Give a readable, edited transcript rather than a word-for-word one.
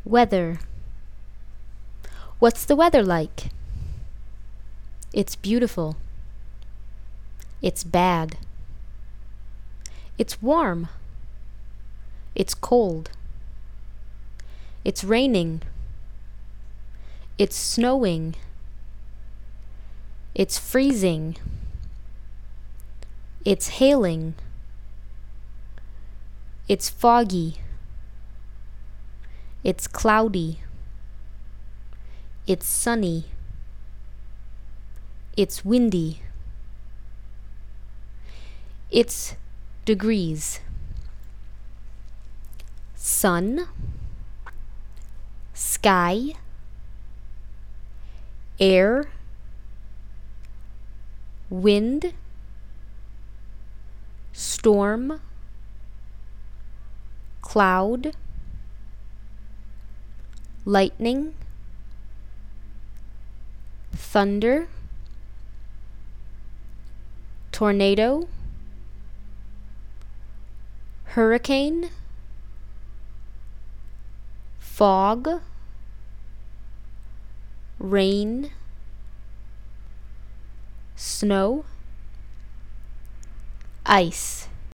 Weather. What's the weather like? It's beautiful. It's bad. It's warm. It's cold. It's raining. It's snowing. It's freezing. It's hailing. It's foggy. It's cloudy. It's sunny. It's windy. It's degrees. Sun, sky, air, wind, storm, cloud, lightning, thunder, tornado, hurricane, fog, rain, snow, ice.